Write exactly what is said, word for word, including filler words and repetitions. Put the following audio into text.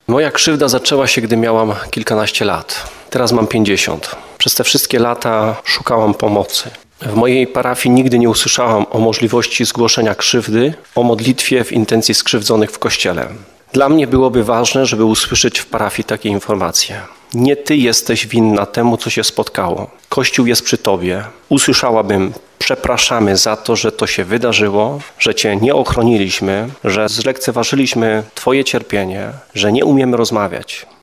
Moja krzywda zaczęła się, gdy miałam kilkanaście lat. Teraz mam pięćdziesiąt. Przez te wszystkie lata szukałam pomocy. W mojej parafii nigdy nie usłyszałam o możliwości zgłoszenia krzywdy, o modlitwie w intencji skrzywdzonych w kościele. Dla mnie byłoby ważne, żeby usłyszeć w parafii takie informacje. Nie ty jesteś winna temu, co się spotkało. Kościół jest przy tobie. Usłyszałabym: przepraszamy za to, że to się wydarzyło, że cię nie ochroniliśmy, że zlekceważyliśmy twoje cierpienie, że nie umiemy rozmawiać.